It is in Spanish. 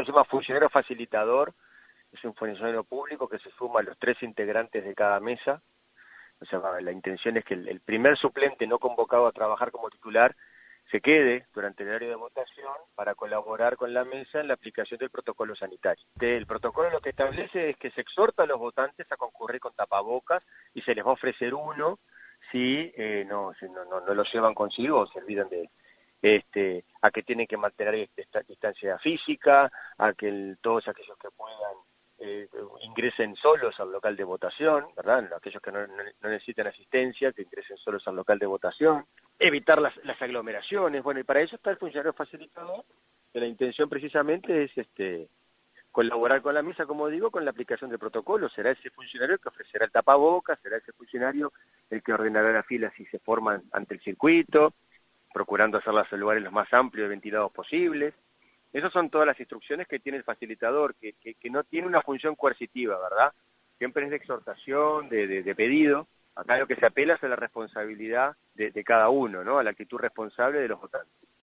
se llama funcionario facilitador, es un funcionario público que se suma a los 3 integrantes de cada mesa. O sea, la intención es que el primer suplente no convocado a trabajar como titular se quede durante el horario de votación para colaborar con la mesa en la aplicación del protocolo sanitario. El protocolo lo que establece es que se exhorta a los votantes a concurrir con tapabocas y se les va a ofrecer uno si no lo llevan consigo o se olvidan a que tienen que mantener esta distancia física, a que todos aquellos que puedan ingresen solos al local de votación, ¿verdad? Aquellos que no necesitan asistencia, que ingresen solos al local de votación, evitar las aglomeraciones. Bueno, y para eso está el funcionario facilitador, que la intención precisamente es colaborar con la misa, como digo, con la aplicación del protocolo. Será ese funcionario el que ofrecerá el tapabocas, será ese funcionario el que ordenará las filas si se forman ante el circuito, procurando hacerlas en lugares los más amplios y ventilados posibles. Esas son todas las instrucciones que tiene el facilitador, que no tiene una función coercitiva, ¿verdad? Siempre es de exhortación, de pedido. Acá lo que se apela es a la responsabilidad de cada uno, ¿no? A la actitud responsable de los votantes.